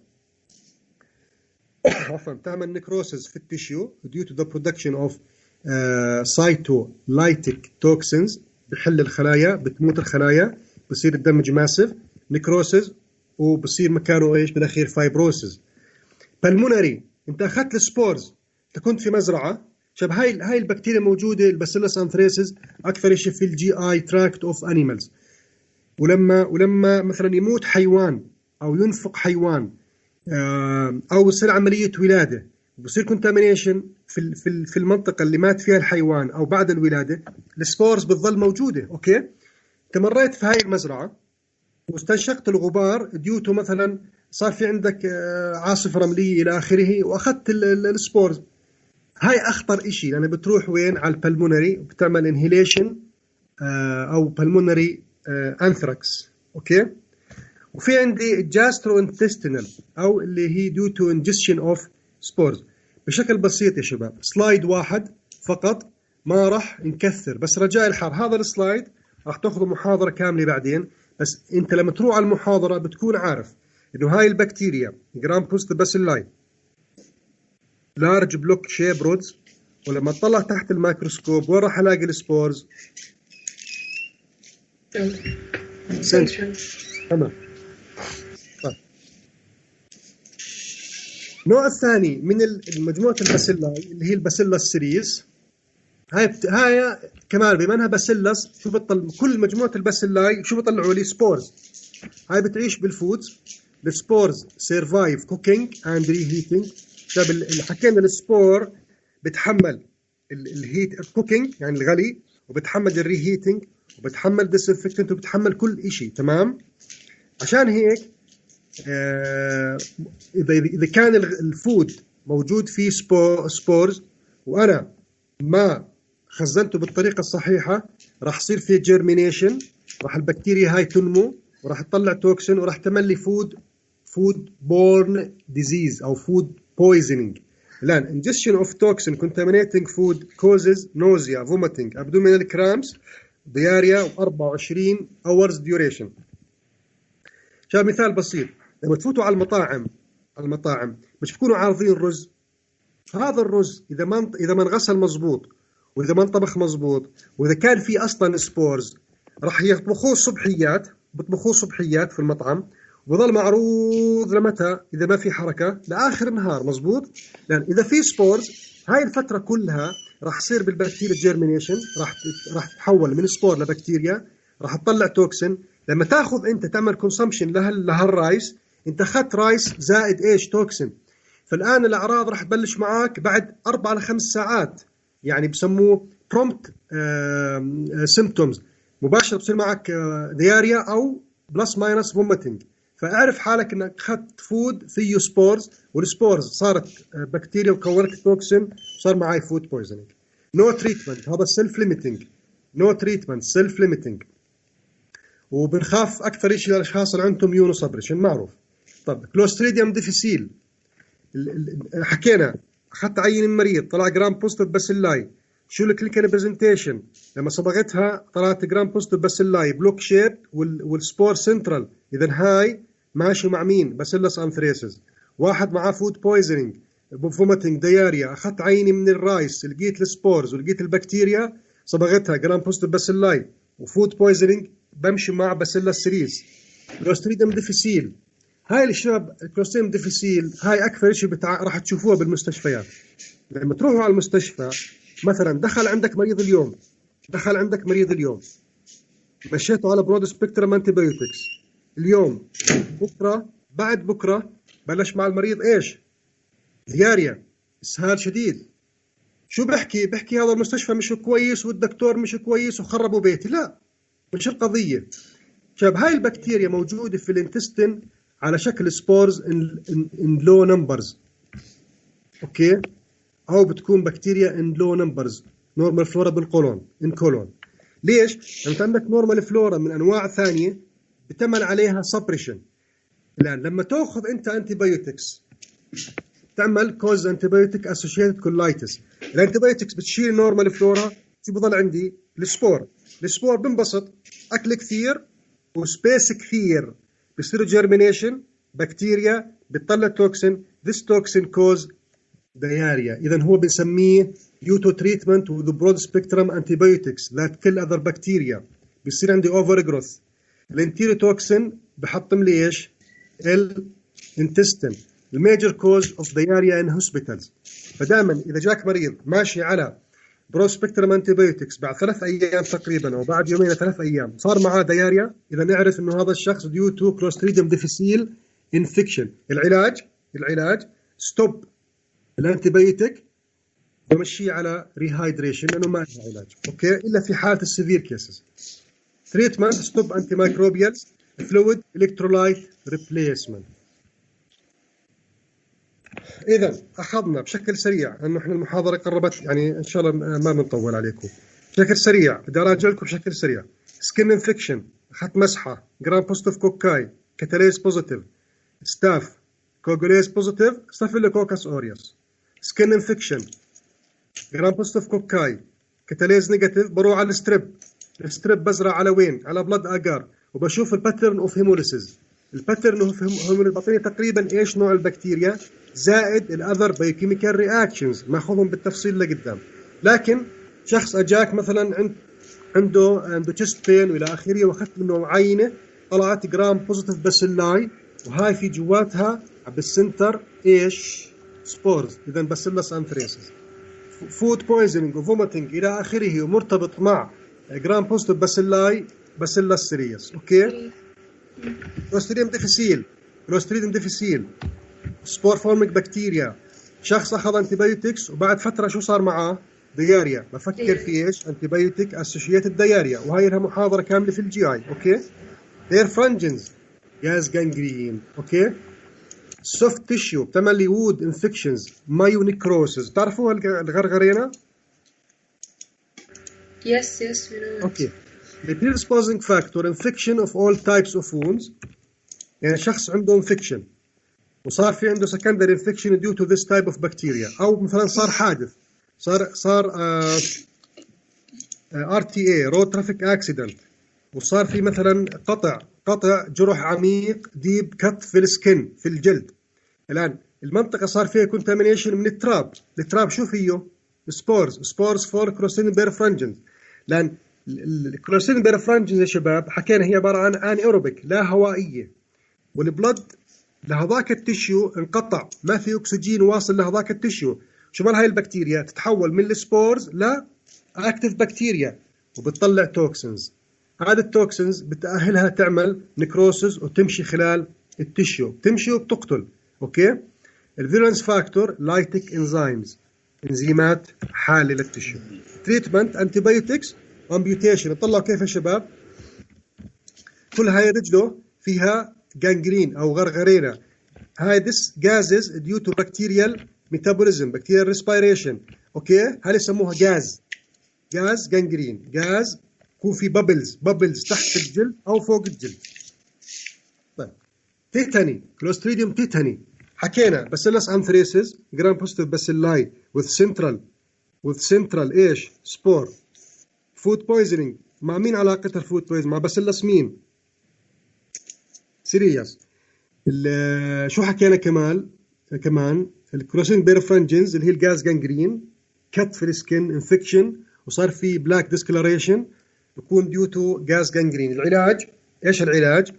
عفوا تعمل نيكروسيس في التيشيو due to the production of سايتولايتيك توكسينز، بحل الخلايا، بتموت الخلايا، بصير الدمج ماسيف نيكروسيس، وبصير مكانه ايش بالاخير؟ فايبروسيس. بالمونري انت اخذت السبورز، انت كنت في مزرعه شباب. هاي هاي البكتيريا موجوده الباسيلس انثريسس اكثر شيء في الجي اي تراكت اوف انيمالز. ولما ولما مثلا يموت حيوان او ينفق حيوان او يصير عمليه ولاده وبصير كونتامينيشن في في في المنطقه اللي مات فيها الحيوان او بعد الولاده، السبورز بتظل موجوده. اوكي. انت مريت في هاي المزرعه واستنشقت الغبار ديوتو، مثلا صار في عندك عاصفه رمليه الى اخره، واخذت السبورز. هاي اخطر شيء لانه بتروح وين؟ على البلمونري وبتعمل انهيليشن او بلمونري انثراكس. اوكي. وفي عندي جاسترو انتستينال او اللي هي ديو تو انجكشن اوف سبورز. بشكل بسيط يا شباب، سلايد واحد فقط، ما راح نكثر، بس رجاء الحار هذا السلايد راح تاخذوا محاضره كامله بعدين. بس انت لما تروح على المحاضره بتكون عارف انه هاي البكتيريا جرام بوزيتيف باسيلاي لارج بلوك شيب رودز، ولما تطلع تحت الميكروسكوب وين راح الاقي السبورز؟ سنترال. تمام. طيب النوع الثاني من مجموعه الباسيلاي اللي هي الباسيلا سيريس. هاي بت... هاي كمان بما انها باسيلس، شو بتطلع كل مجموعه الباسيلاي شو بيطلعوا لي؟ سبورز. هاي بتعيش بالفودز. السبورز سيرفايف كوكينج اند ري هيتنج. شاب اللي حكينا السبور بتحمل الهيت الكوكينج يعني الغلي، وبتحمل الري هيتنج، وبتحمل ديسانفكتنت، وبتحمل كل شيء. تمام. عشان هيك آه اذا اذا كان الفود موجود فيه سبو سبورز وانا ما خزنته بالطريقه الصحيحه راح يصير فيه جيرمينيشن، راح البكتيريا هاي تنمو وراح تطلع توكسين وراح تملي فود فود بورن ديزيز او فود بويزنينج. الان ingestion of toxin contaminating food causes nausea, vomiting, abdominal cramps, diarrhea و أربعة وعشرين hours duration. شايف مثال بسيط، لما تفوتوا على المطاعم على المطاعم مش بتكونوا عارضين رز، هذا الرز اذا ما اذا ما انغسل مزبوط واذا ما انطبخ مزبوط واذا كان في اصلا سبورز راح يطبخوه صبحيات، بيطبخوه صبحيات في المطعم وظل معروض لمتى؟ اذا ما في حركه لاخر النهار، مزبوط؟ لان اذا في سبورز هاي الفتره كلها راح يصير بالبكتيريا جيرمينيشن، راح راح تتحول من سبور لبكتيريا، راح تطلع توكسين. لما تاخذ انت تعمل كونسومشن لهالرايس، انت اخذت رايس زائد ايش؟ توكسين. فالان الاعراض راح تبلش معك بعد اربع لخمس ساعات، يعني بسموه برومبت سيمبتومز، مباشره بصير معك دياريا او بلس ماينس فوميتنج. فاعرف حالك انك اخذت فود فيه سبورز، والسبورز صارت بكتيريا وكونت توكسين، صار معي فود بويزنينج. نو تريتمنت، هذا سيلف ليميتنج. نو تريتمنت سيلف ليميتنج. وبنخاف اكثر شيء للاشخاص اللي عندهم يونو سبريشن معروف. طب كلوستريديوم ديفيسيل حكينا، اخذت عين المريض طلع جرام بوزيتيف باسيلاي، شو الكلينيكال برزنتيشن؟ لما صبغتها طلعت جرام بوزيتيف باسيلاي بلوك شيب والسبور سنترال، اذا هاي ماشي مع مين؟ باسيلس انثريسز. واحد معاه فود بويزنينج، فوميتنج، دياريا، اخذت عيني من الرايس لقيت السبورز ولقيت البكتيريا، صبغتها جرام بوزيتيف باسيلاي وفود بويزنينج، بمشي مع باسيلس سيريس. كلوستريديوم ديفيسيل، هاي الشباب الكلوستريديوم ديفيسيل هاي اكثر شيء بتع... راح تشوفوها بالمستشفيات. لما تروحوا على المستشفى مثلا، دخل عندك مريض اليوم دخل عندك مريض اليوم مشيته على برود سبيكترم انتي بايوتكس اليوم، بكره بعد بكره بلش مع المريض ايش؟ دياريا، اسهال شديد. شو بحكي؟ بحكي هذا المستشفى مش كويس والدكتور مش كويس وخربوا بيتي. لا، مش القضيه. شباب هاي البكتيريا موجوده في الانتستين على شكل سبورز ان لو نمبرز، اوكي؟ او بتكون بكتيريا ان لو نمبرز، نورمال فلورا بالقولون ان كولون. ليش؟ انت عندك نورمال فلورا من انواع ثانيه بتعمل عليها سبريشن. الان لما تاخذ انت انتي بايوتكس تعمل كوز انتي بايوتيك اسوشيتد كولايتس، الانتي بايوتكس بتشيل نورمال فلورا، شو بضل عندي؟ السبور. السبور بنبسط، اكل كثير وسبيس كثير، بيصير جيرمينيشن، بكتيريا بتطلع توكسين، this toxin cause diarrhea. إذا هو بنسميه due to treatment with the broad spectrum antibiotics that kill other bacteria. بيصير عندي over growth. الانتيروتوكسين بحطم لي ايش؟ الانتستين. الميجر كوز اوف diarrhea in hospitals. فدائما إذا جاك مريض ماشي على برود سبيكترم انتيبيوتكس بعد ثلاث ايام تقريبا او بعد يومين ثلاث ايام صار معاه دياريا، اذا نعرف انه هذا الشخص ديو تو كلوستريديوم ديفيسيل انفكشن. العلاج العلاج ستوب الانتيبيوتيك بمشي على ريهايدريشن لانه ما له علاج، اوكي؟ الا في حاله السيفير كيسز. تريتمنت ستوب انتي مايكروبيال فلويد الكترولايت ريبليسمنت. إذا أخذنا بشكل سريع أنه إحنا المحاضرة قربت، يعني إن شاء الله ما بنطول عليكم. بشكل سريع بدي أراجع لكم بشكل سريع. سكين انفكشن أخذت مسحة، جرام بوزيتيف كوكاي، كاتاليز بوزيتيف، ستاف، كوغوليز بوزيتيف، ستافيلوكوكس أوريوس. سكين انفكشن جرام بوزيتيف كوكاي، كاتاليز نيجاتيف، بروح على الستريب. الستريب بزرع على وين؟ على بلاد أجار، وبشوف الباترن أوف هيموليسيس. الباترن أوف هيموليسيس بعطيني تقريبا إيش نوع البكتيريا زائد الاذر بايوكيميكال رياكشنز، ناخذهم بالتفصيل لقدام. لكن شخص اجاك مثلا عند عنده عنده تشست بين والى اخره، واخذت منه عينه طلعت جرام بوزيتيف باسيلاي، وهاي في جواتها بالسنتر ايش؟ سبورز، اذا باسيلس انثريسز. فود بويزنينج وفوميتنج الى اخره، ومرتبط مع جرام بوزيتيف باسيلاي باسيلس سيريس، اوكي؟ كلوستريديوم ديفيسيل كلوستريديوم ديفيسيل سبور فورميك بكتيريا، شخص اخذ انتيبيوتكس وبعد فتره شو صار معاه؟ دياريا. بفكر في ايش؟ انتيبيوتيك اسوشيتد دياريا، وهي لها محاضره كامله في الجي اي، اوكي؟ دير فرنجنز جاز جانجرين، اوكي؟ السوفت تيشيو بتعمل لي وود انفكشنز مايونيكروسز. بتعرفوا الغرغرينه؟ Yes, yes, we know it. اوكي. The predisposing factor infection of all types of wounds. يعني شخص عنده infection وصار في عنده secondary infection due to this type of bacteria، أو مثلا صار حادث، صار صار uh, uh, R T A road traffic accident، وصار في مثلا قطع قطع جرح عميق ديب كت في السكن في الجلد. الآن المنطقة صار فيها contamination من التراب. التراب شو فيه؟ سبورز سبورز فور كلوستريديوم بيرفرنجنز. لأن الكلوستريديوم بيرفرنجنز يا شباب حكينا هي عبارة عن ان ايروبيك لا هوائية، والبلد لهذاك التشيو انقطع، ما في اكسجين واصل لهذاك التشيو. شو مال هاي البكتيريا؟ تتحول من السبورز ل اكتيف بكتيريا وبتطلع توكسنز. هذا التوكسنز بتأهلها تعمل نكروسز وتمشي خلال التشيو، تمشي وبتقتل. اوكي. الفيرنس فاكتور لايتيك انزيمز، انزيمات حاله للتشيو. تريتمنت انتيبيوتكس امبيوتيشن. طلعوا كيف يا شباب؟ كل هاي رجله فيها جانجرين او غرغرينه. هاي this gases due to bacterial metabolism bacterial respiration. اوكي. هاي يسموها جاز جاز جانجرين. جاز يكون في بابلز بابلز تحت الجلد او فوق الجلد. طيب تيتاني كلوستريديوم تيتاني حكينا باسيلس انثريسز جرام بوزيتيف باسيلاي with central with central ايش سبور. فود بويزنينج مع مين علاقة الفود بويزن؟ مع باسيلس مين؟ سيرياس. شو حكينا كمان كمان الكلوستريديوم بيرفرنجنز اللي هي الجاز جانجرين، كت في السكن انفكشن وصار في بلاك ديسكلاريشن، يكون ديو تو جاز جانجرين. العلاج ايش العلاج؟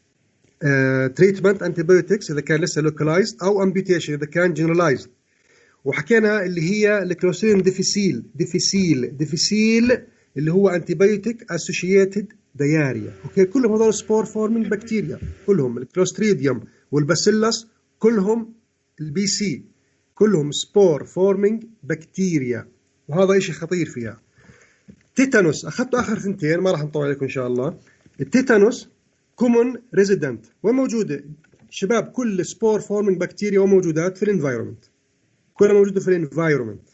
تريتمنت انتيبيوتكس اذا كان لسه لوكلايزد او امبيوتيشن اذا كان جنرالايزد. وحكينا اللي هي الكلوستريديوم ديفيسيل ديفيسيل ديفيسيل اللي هو انتيبيوتيك اسوشيتد دياريا. اوكي. كلهم هذول سبور فورمينج بكتيريا، كلهم الكلوستريديوم والباسيلس كلهم البي سي كلهم سبور فورمينج بكتيريا، وهذا شيء خطير فيها. تيتانوس اخذت اخر ثنتين ما راح نطول عليكم ان شاء الله. التيتانوس كومون ريزيدنت، وين موجوده شباب؟ كل سبور فورمينج بكتيريا وموجودات في الانفايرمنت، كلها موجوده في الانفايرمنت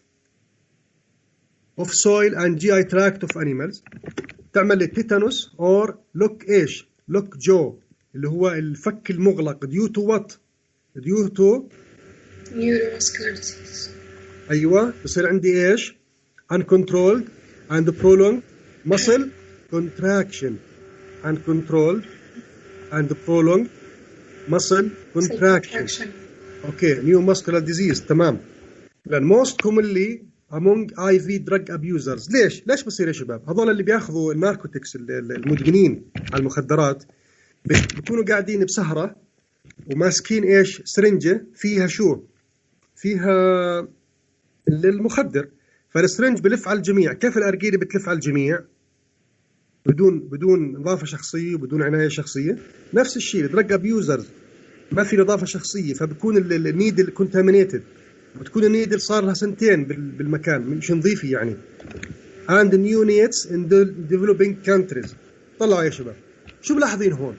of soil and جي آي tract of animals. تعمل لي تيتانوس اور لوك ايش؟ لوك جو اللي هو الفك المغلق due to what؟ due to neuromuscular disease. ايوه بصير عندي ايش؟ uncontrolled and prolonged muscle contraction uncontrolled and prolonged muscle contraction. اوكي. new muscular disease. تمام. لان most commonly among آي في drug abusers. ليش؟ ليش بصير يا شباب؟ هذول اللي بياخذوا الناركوتكس المدمنين على المخدرات بيكونوا قاعدين بسهرة وماسكين ايش؟ سرنجة فيها شو؟ فيها المخدر، فالسرنج بلف على الجميع. كيف الأرجيلة بتلف على الجميع؟ بدون بدون نظافة شخصية وبدون عناية شخصية. نفس الشيء الدرج ابيوزرز ما في نظافة شخصية، فبكون النيدل كونتامينيتد، بتكون النيدل صار لها سنتين بالمكان مش نظيفة يعني. and neonates in the developing countries. طلعوا يا شباب شو ملاحظين هون؟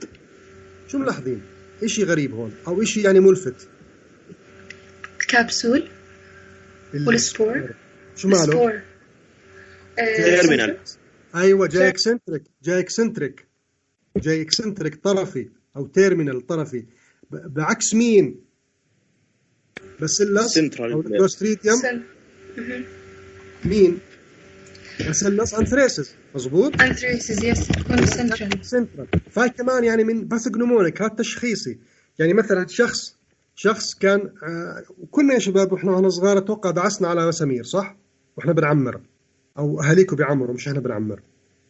شو ملاحظين؟ إشي غريب هون أو إشي يعني ملفت. الكبسول والسبور. شو ماله؟ السبور تيرمينال. ايوه جاي اكسنتريك جاي اكسنتريك جاي اكسنتريك طرفي او تيرمينال طرفي، بعكس مين؟ باسيلس او الكلوستريديوم. مين؟ باسيلس انثريسس. مظبوط. انثريسس يس تكون سنترال. سنترال. فهي كمان يعني من باثوجنومونيك، هذا تشخيصي. يعني مثلا شخص شخص كان آه وكنا يا شباب واحنا واحنا صغار اتوقع دعسنا على مسامير صح؟ واحنا بنعمر او اهاليكم بيعمروا مش احنا بنعمر.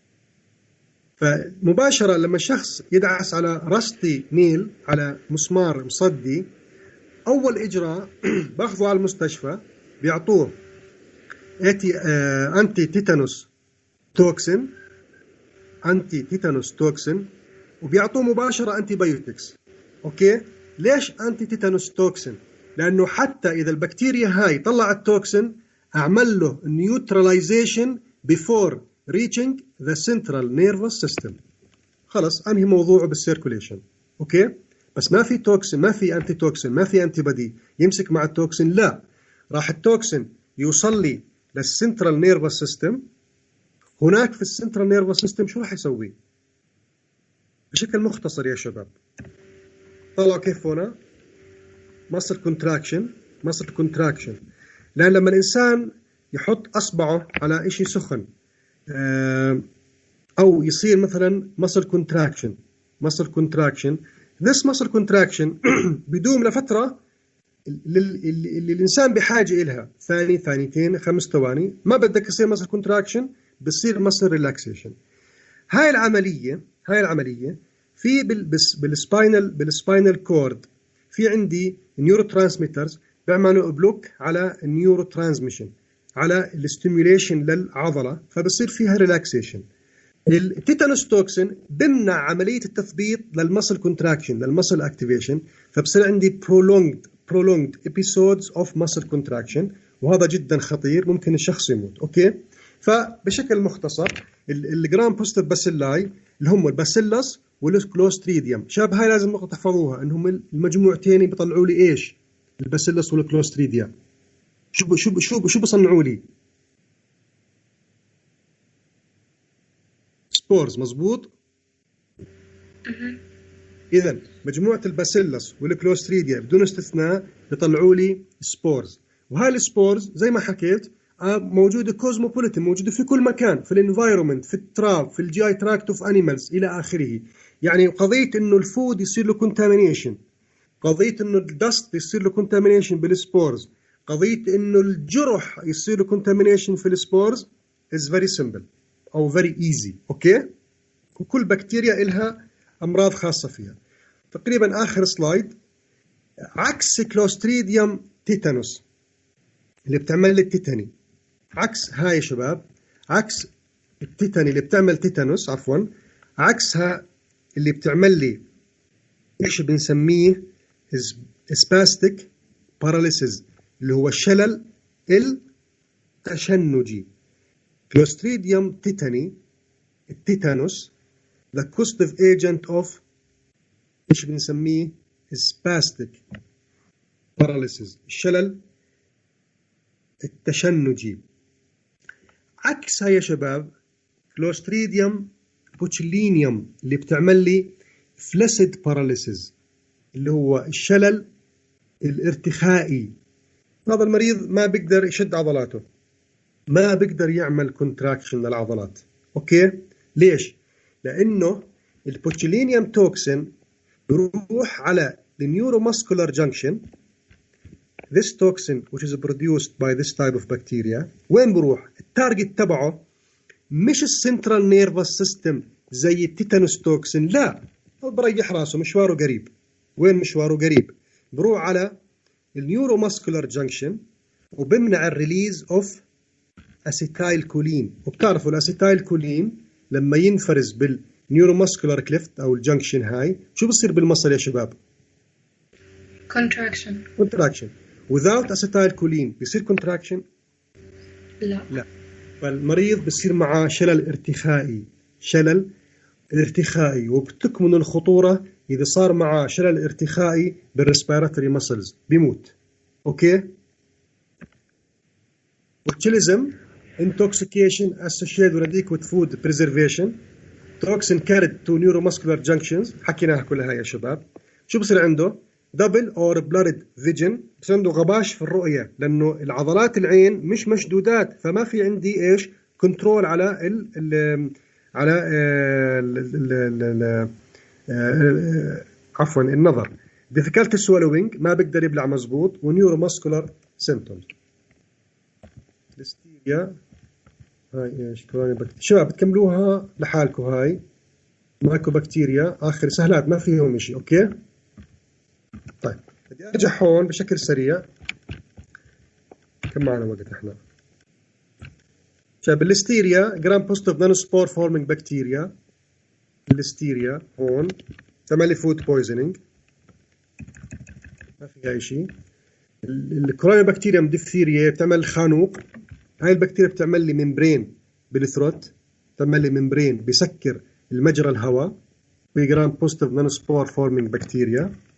فمباشره لما الشخص يدعس على رستي نيل على مسمار مصدي، اول اجراء باخذه على المستشفى بيعطوه اتي آه انتي تيتانوس توكسين انتي تيتانوس توكسين وبيعطوه مباشره انتي بايوتكس. اوكي. ليش انتي تيتانوس توكسين؟ لانه حتى اذا البكتيريا هاي طلعت توكسين اعمل له نيوتراليزيشن بيفور ريتشنج ذا سنترال نيرفس سيستم. خلص انهي موضوعه بالسيركوليشن. اوكي. بس ما في توكسين، ما في انتي توكسين، ما في انتي بودي يمسك مع التوكسين، لا، راح التوكسين يوصل لي للسنترال نيرفس سيستم. هناك في السنترال نيرفس سيستم شو راح يسوي؟ بشكل مختصر يا شباب، طلعوا كيف هنا muscle contraction muscle contraction. لأن لما الإنسان يحط أصبعه على إشي سخن أو يصير مثلا muscle contraction muscle contraction this muscle contraction بدوم لفترة اللي الإنسان بحاجة إلها، ثاني ثانيتين خمس ثواني، ما بدك يصير muscle contraction، بصير muscle relaxation. هاي العملية هاي العملية في بالسباينال بالسباينال كورد في عندي نيورو ترانسميترز بيعملوا بلوك على النيورو ترانسميشن، على الاستيميوليشن للعضلة، فبصير فيها ريلاكسيشن. التيتانوس توكسين بمنع عملية التثبيط للمسل كونتراكشن للمسل اكتيفيشن، فبصير عندي prolonged prolonged episodes of muscle contraction، وهذا جدا خطير، ممكن الشخص يموت. اوكي، فبشكل مختصر الجرام بوزيتيف باسيلاي اللي هم الباسيلس والكلوستريديوم. شاب هاي لازم نقطة تحفظوها، انهم المجموعتين بيطلعوا لي ايش؟ الباسيلس والكلوستريديوم. شو شو شو شو بصنعوا لي؟ سبورز، مزبوط. اذا مجموعة الباسيلس والكلوستريديا بدون استثناء بيطلعوا لي سبورز، وهاي السبورز زي ما حكيت موجودة كوزموبوليتن، موجودة في كل مكان، في الانفايرومنت، في التراب، في الجي اي تراكت اوف انيمالز الى اخره. يعني قضية انه الفود يصير له كونتامينيشن، قضية انه الدست يصير له كونتامينيشن بالسبورز، قضية انه الجرح يصير له كونتامينيشن في السبورز is very simple او very easy. اوكي، وكل بكتيريا إلها امراض خاصة فيها. تقريبا اخر سلايد، عكس كلوستريديوم تيتانوس اللي بتعمل لي التيتاني، عكس هاي يا شباب، عكس التيتاني اللي بتعمل تيتانوس، عفوا عكسها اللي بتعمل لي ايش بنسميه سباستيك باراليسيس، اللي هو الشلل التشنجي. كلوستريديوم تيتاني التيتانوس the causative agent of ايش بنسميه spastic paralysis، الشلل التشنجي. عكسها يا شباب كلوستريديوم بوتشلينيوم اللي بتعمل لي flaccid paralysis، اللي هو الشلل الارتخائي. هذا المريض ما بيقدر يشد عضلاته، ما بيقدر يعمل كونتراكشن للعضلات. اوكي، ليش؟ لانه البوتشلينيوم توكسين بيروح على النيوروماسكولار جانكشن. This toxin which is produced by this type of bacteria وين بروح؟ التارجت تبعه مش السنترال نيرفس سيستم زي التيتانوس توكسين، لا، هو بريح راسه، مشواره قريب. وين مشواره قريب؟ بروح على النيوروماسكولار جانكشن وبمنع الريليز اوف اسيتايل كولين. وبتعرفوا الاسيتايل كولين لما ينفرز بالنيوروماسكولار كليفت او الجانكشن هاي شو بصير بالمصل يا شباب؟ contraction contraction without acetylcholine بيصير contraction؟ لا لا. فالمريض بيصير معاه شلل ارتخائي، شلل ارتخائي، وبتكمن الخطورة إذا صار معاه شلل ارتخائي بالريسبيراتوري ماسلز بيموت. أوكي؟ botulism intoxication associated with adequate food preservation toxin carried to neuromuscular junctions، حكيناها كلها يا شباب. شو بصير عنده؟ double or blurred vision، بس عنده غباش في الرؤية، لأنه العضلات العين مش مشدودات، فما في عندي إيش كنترول على ال ال على ال ال ال عفوا النظر. difficulty swallowing، ما بقدر يبلع مزبوط، ونيوروماسكولار symptoms. ليستيريا هاي ايش شباب بتكملوها لحالكم. هاي مايكو بكتيريا اخر سهلات ما فيهم شيء. اوكي، طيب بدي ارجع هون بشكل سريع. كم معنا وقت احنا؟ شباب الليستيريا جرام بوزيتيف نانوسبور فورمينج بكتيريا. الليستيريا هون تعمل لي فود بويزنينج، ما فيها اي شيء. الكورونيا بكتيريا ديفثيريا بتعمل خانوق. هاي البكتيريا بتعمل لي ممبرين بالثروت، بتعمل لي ممبرين بسكر المجرى الهواء. جرام بوزيتيف نانوسبور فورمينج بكتيريا.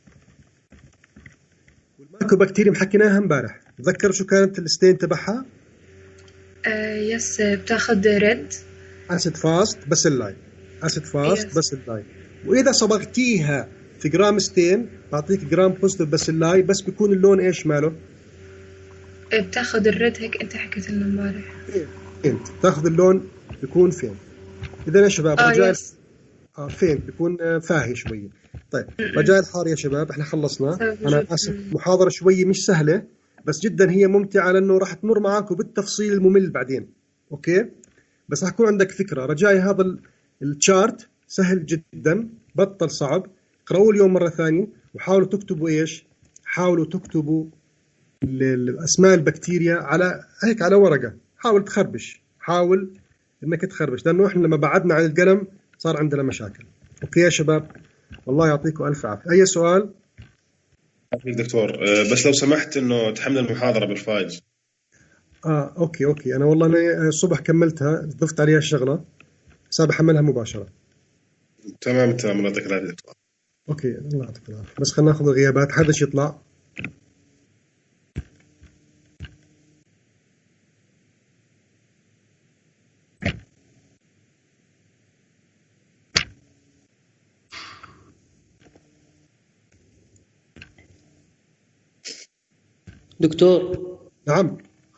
مايكوبكتيريا حكيناها امبارح، تذكر شو كانت الستين تبعها؟ آه يس، بتاخد ريد. اسيد فاست باسيلاي، اسيد فاست يس. باسيلاي. واذا صبغتيها في جرام ستين بعطيك جرام بوزيتيف باسيلاي، بس بيكون اللون ايش ماله؟ آه، بتاخد الريد، هيك انت حكيت لنا امبارح. فين تاخذ اللون بيكون فين؟ اذا يا شباب اه رجاء يس. آه فين بيكون آه فاهي شويه. طيب م-م. رجاء الحار يا شباب، احنا خلصنا. بسبب انا وجود- اسف، م. محاضره شويه مش سهله بس جدا هي ممتعه، لانه راح تمر معاكم بالتفصيل الممل بعدين. اوكي، بس راح يكون عندك فكره. رجائي هذا ال- التشارت سهل جدا، بطل صعب. اقرأوه اليوم مره ثانيه وحاولوا تكتبوا ايش؟ حاولوا تكتبوا ال- ال- اسماء البكتيريا على هيك على ورقه. حاول تخربش، حاول انك تخربش، لانه احنا لما بعدنا عن القلم صار عندنا مشاكل. اوكي يا شباب، والله يعطيكم الف عافيه. اي سؤال؟ عافيك دكتور. آه، بس لو سمحت انه تحمل المحاضره بالفايلز. اه اوكي اوكي، انا والله انا الصبح كملتها، ضفت عليها الشغله، بس بحملها مباشره. تمام تمام، الله يعطيك العافيه دكتور. اوكي الله يعطيك العافيه. بس خلينا ناخذ الغيابات، حدش يطلع. دكتور نعم.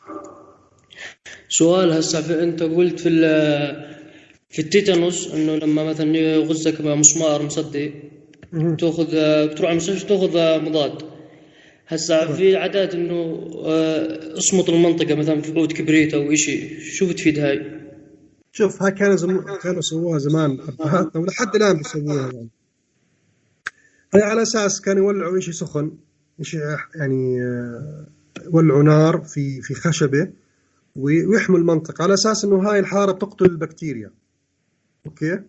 سؤال هسه، في انت قلت في ال- في التيتانوس انه لما مثلا يغزك مسمار مصدي مهم. تاخذ، بتروح على المستشفى تاخذ مضاد. هسه تمام. في عادات انه آه، اصمت المنطقه مثلا في عود كبريت او شيء، شو بتفيد هاي؟ شوف، هاي كانوا زم... كانوا يسووها زمان ابهاتنا ولحد الان بيسووها يعني. هاي على اساس كانوا يولعوا شيء سخن، شيء يعني آه، يولعوا نار في في خشبه وي- ويحموا المنطقه على اساس انه هاي الحاره بتقتل البكتيريا. اوكي،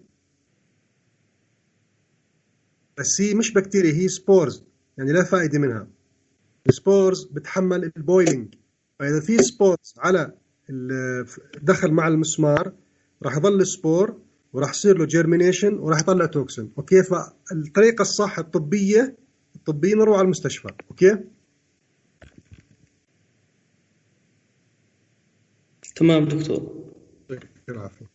بس هي مش بكتيريا، هي سبورز، يعني لا فائده منها. السبورز بتحمل البويلينج، فاذا في سبورز على ال- دخل مع المسمار راح يظل السبور وراح يصير له جيرمينيشن وراح يطلع توكسين. اوكي، فالطريقه الصح الطبيه الطبيه نروح على المستشفى. اوكي، تمام دكتور. يعطيك العافيه.